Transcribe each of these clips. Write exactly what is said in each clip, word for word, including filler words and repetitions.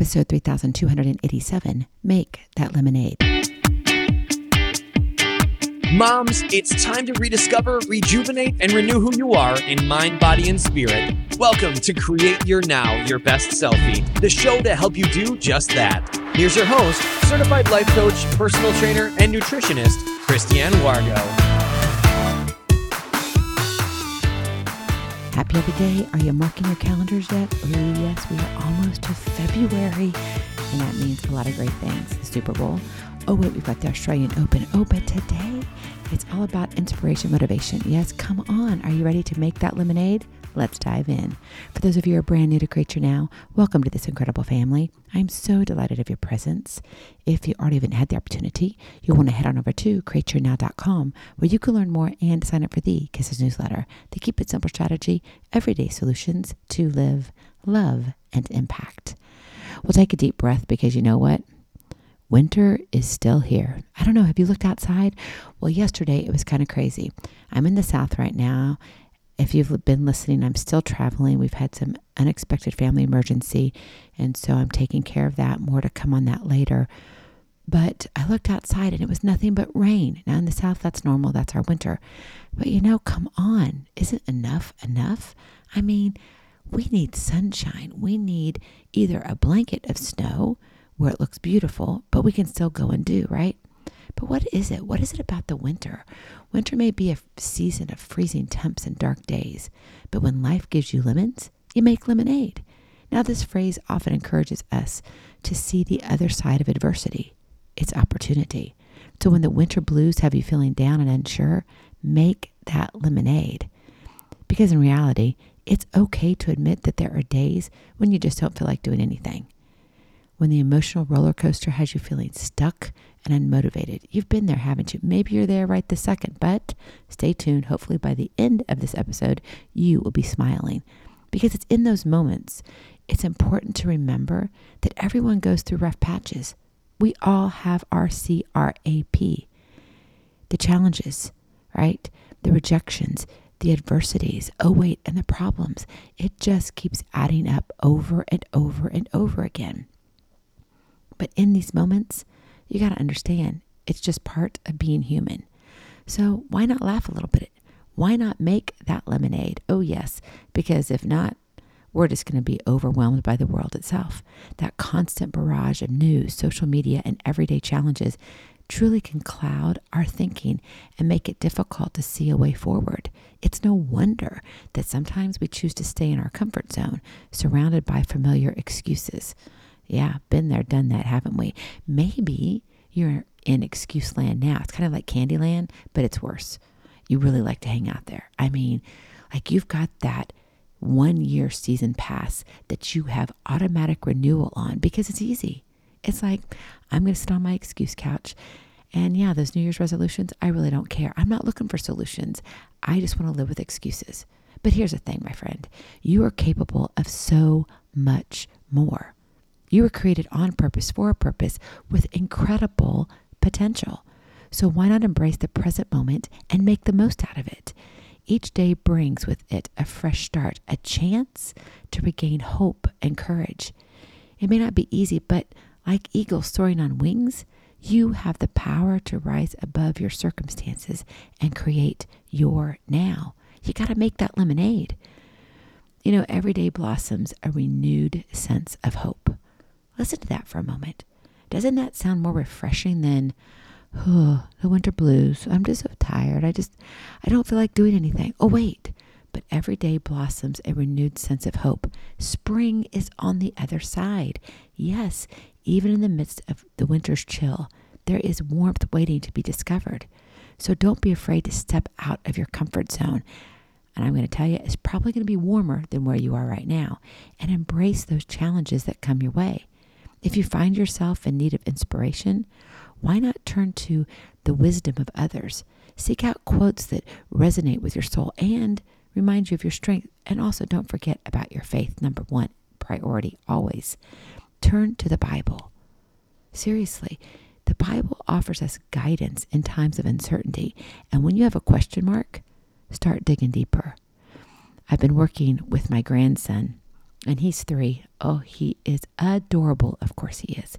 episode three thousand two hundred eighty-seven, Make That Lemonade. Moms, it's time to rediscover, rejuvenate, and renew who you are in mind, body, and spirit. Welcome to Create Your Now, Your Best Selfie, the show to help you do just that. Here's your host, certified life coach, personal trainer, and nutritionist, Christiane Wargo. Happy every day. Are you marking your calendars yet? Oh, yes, we are almost to February, and that means a lot of great things. The Super Bowl. Oh, wait, we've got the Australian Open. Oh, but today it's all about inspiration, motivation. Yes, come on. Are you ready to make that lemonade? Let's dive in. For those of you who are brand new to Create Your Now, welcome to this incredible family. I'm so delighted of your presence. If you already haven't had the opportunity, you'll want to head on over to create your now dot com where you can learn more and sign up for the Kisses newsletter, the Keep It Simple strategy, everyday solutions to live, love, and impact. We'll take a deep breath because you know what? Winter is still here. I don't know. Have you looked outside? Well, yesterday it was kind of crazy. I'm in the South right now. If you've been listening, I'm still traveling. We've had some unexpected family emergency, and so I'm taking care of that. More to come on that later. But I looked outside, and it was nothing but rain. Now, in the South, that's normal. That's our winter. But, you know, come on. Isn't enough enough? I mean, we need sunshine. We need either a blanket of snow where it looks beautiful, but we can still go and do, right? But what is it? What is it about the winter? Winter may be a season of freezing temps and dark days, but when life gives you lemons, you make lemonade. Now, this phrase often encourages us to see the other side of adversity. It's opportunity. So when the winter blues have you feeling down and unsure, make that lemonade. Because in reality, it's okay to admit that there are days when you just don't feel like doing anything. When the emotional roller coaster has you feeling stuck and unmotivated. You've been there, haven't you? Maybe you're there right this second, but stay tuned. Hopefully by the end of this episode, you will be smiling. Because it's in those moments, it's important to remember that everyone goes through rough patches. We all have our C R A P. The challenges, right? The rejections, the adversities, oh wait, and the problems. It just keeps adding up over and over and over again. But in these moments, you got to understand, it's just part of being human. So why not laugh a little bit? Why not make that lemonade? Oh, yes, because if not, we're just going to be overwhelmed by the world itself. That constant barrage of news, social media, and everyday challenges truly can cloud our thinking and make it difficult to see a way forward. It's no wonder that sometimes we choose to stay in our comfort zone, surrounded by familiar excuses. Yeah, been there, done that, haven't we? Maybe you're in excuse land now. It's kind of like Candyland, but it's worse. You really like to hang out there. I mean, like you've got that one year season pass that you have automatic renewal on because it's easy. It's like, I'm going to sit on my excuse couch. And yeah, those New Year's resolutions, I really don't care. I'm not looking for solutions. I just want to live with excuses. But here's the thing, my friend. You are capable of so much more. You were created on purpose for a purpose with incredible potential. So why not embrace the present moment and make the most out of it? Each day brings with it a fresh start, a chance to regain hope and courage. It may not be easy, but like eagles soaring on wings, you have the power to rise above your circumstances and create your now. You got to make that lemonade. You know, every day blossoms a renewed sense of hope. Listen to that for a moment. Doesn't that sound more refreshing than, oh, the winter blues? I'm just so tired. I just, I don't feel like doing anything. Oh, wait. But every day blossoms a renewed sense of hope. Spring is on the other side. Yes, even in the midst of the winter's chill, there is warmth waiting to be discovered. So don't be afraid to step out of your comfort zone. And I'm going to tell you, it's probably going to be warmer than where you are right now. And embrace those challenges that come your way. If you find yourself in need of inspiration, why not turn to the wisdom of others? Seek out quotes that resonate with your soul and remind you of your strength. And also don't forget about your faith. Number one priority always. Turn to the Bible. Seriously, the Bible offers us guidance in times of uncertainty. And when you have a question mark, start digging deeper. I've been working with my grandson And he's three. Oh, he is adorable. Of course he is.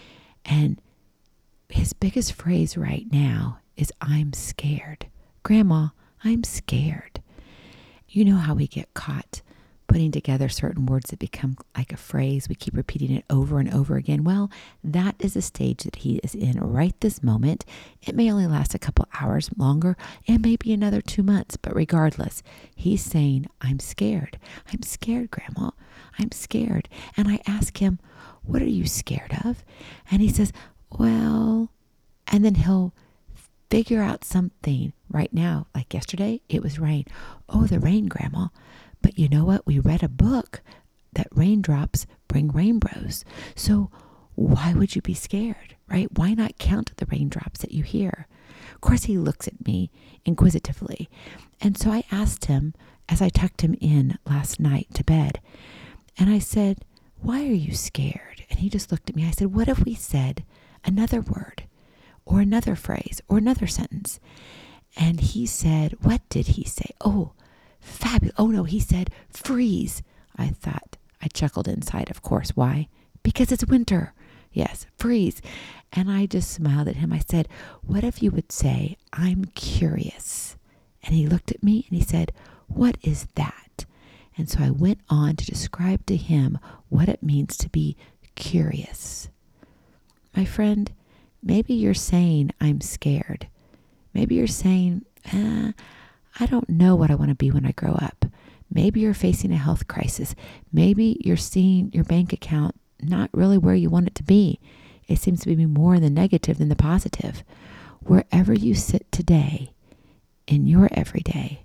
And his biggest phrase right now is, I'm scared. Grandma, I'm scared. You know how we get caught putting together certain words that become like a phrase. We keep repeating it over and over again. Well, that is the stage that he is in right this moment. It may only last a couple hours longer, and maybe another two months. But regardless, he's saying, I'm scared. I'm scared, Grandma. I'm scared. And I ask him, what are you scared of? And he says, well, and then he'll figure out something right now. Like yesterday, it was rain. Oh, the rain, Grandma. But you know what? We read a book that raindrops bring rainbows. So why would you be scared, right? Why not count the raindrops that you hear? Of course, he looks at me inquisitively. And so I asked him as I tucked him in last night to bed, and I said, why are you scared? And he just looked at me. I said, what if we said another word or another phrase or another sentence? And he said, what did he say? Oh, fabulous. Oh, no, he said, freeze. I thought, I chuckled inside, of course. Why? Because it's winter. Yes, freeze. And I just smiled at him. I said, what if you would say, I'm curious? And he looked at me and he said, what is that? And so I went on to describe to him what it means to be curious. My friend, maybe you're saying, I'm scared. Maybe you're saying, eh, I don't know what I want to be when I grow up. Maybe you're facing a health crisis. Maybe you're seeing your bank account not really where you want it to be. It seems to be more in the negative than the positive. Wherever you sit today, in your everyday,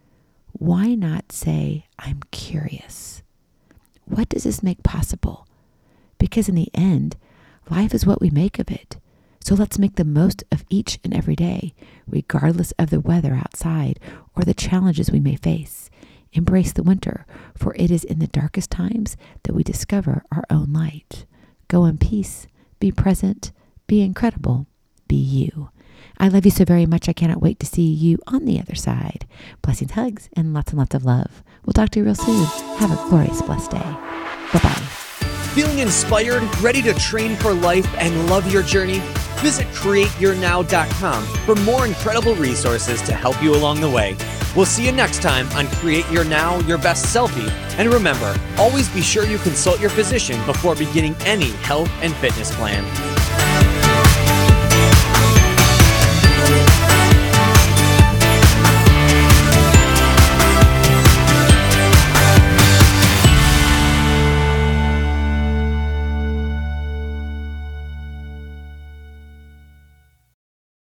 why not say, I'm curious? What does this make possible? Because in the end, life is what we make of it. So let's make the most of each and every day, regardless of the weather outside or the challenges we may face. Embrace the winter, for it is in the darkest times that we discover our own light. Go in peace, be present, be incredible, be you. I love you so very much. I cannot wait to see you on the other side. Blessings, hugs, and lots and lots of love. We'll talk to you real soon. Have a glorious, blessed day. Bye-bye. Feeling inspired, ready to train for life and love your journey? Visit create your now dot com for more incredible resources to help you along the way. We'll see you next time on Create Your Now, Your Best Selfie. And remember, always be sure you consult your physician before beginning any health and fitness plan.